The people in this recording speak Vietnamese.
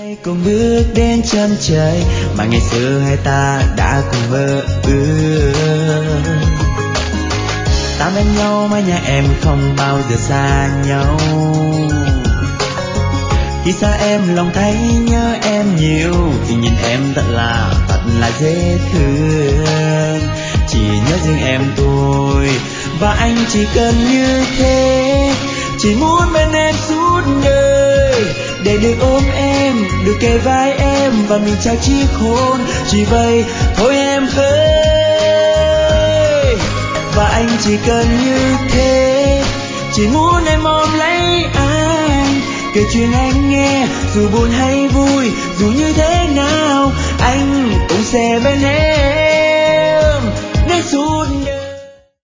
cùng bước đến chân trời mà ngày xưa hai ta đã cùng mơ ước. Ta bên nhau mái nhà em không bao giờ xa nhau. Khi xa em lòng thấy nhớ em nhiều, thì nhìn em thật là dễ thương. Chỉ nhớ riêng em thôi và anh chỉ cần như thế. Chỉ muốn bên em suốt đời, để được ôm em, được kề vai em và mình trao chiếc hôn. Chỉ vậy thôi em ơi, và anh chỉ cần như thế. Chỉ muốn em ôm lấy anh, kể chuyện anh nghe, dù buồn hay vui, dù như thế nào anh cũng sẽ bên em.